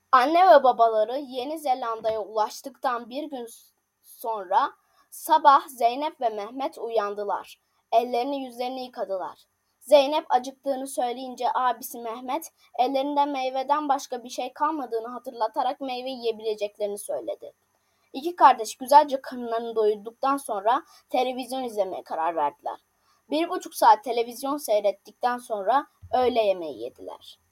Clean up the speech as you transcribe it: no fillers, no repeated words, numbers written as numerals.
Anne ve babaları Yeni Zelanda'ya ulaştıktan bir gün sonra sabah Zeynep ve Mehmet uyandılar. Ellerini yüzlerini yıkadılar. Zeynep acıktığını söyleyince abisi Mehmet ellerinde meyveden başka bir şey kalmadığını hatırlatarak meyve yiyebileceklerini söyledi. İki kardeş güzelce karınlarını doyurduktan sonra televizyon izlemeye karar verdiler. 1,5 saat televizyon seyrettikten sonra öğle yemeği yediler.